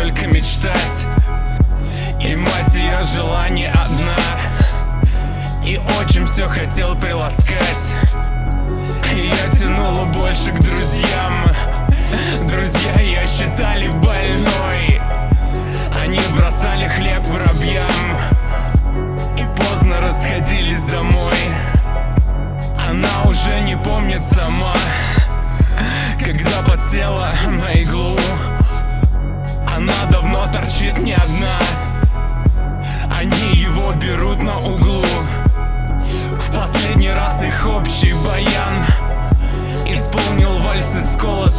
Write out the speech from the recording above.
только мечтать. И мать ее желание одна, и отчим все хотел приласкать. И я тянула больше к друзьям. Друзья ее считали больной, они бросали хлеб воробьям и поздно расходились домой. Она уже не помнит сама, когда подсела на иглу. Она давно торчит не одна, они его берут на углу. В последний раз их общий баян исполнил вальс из колотой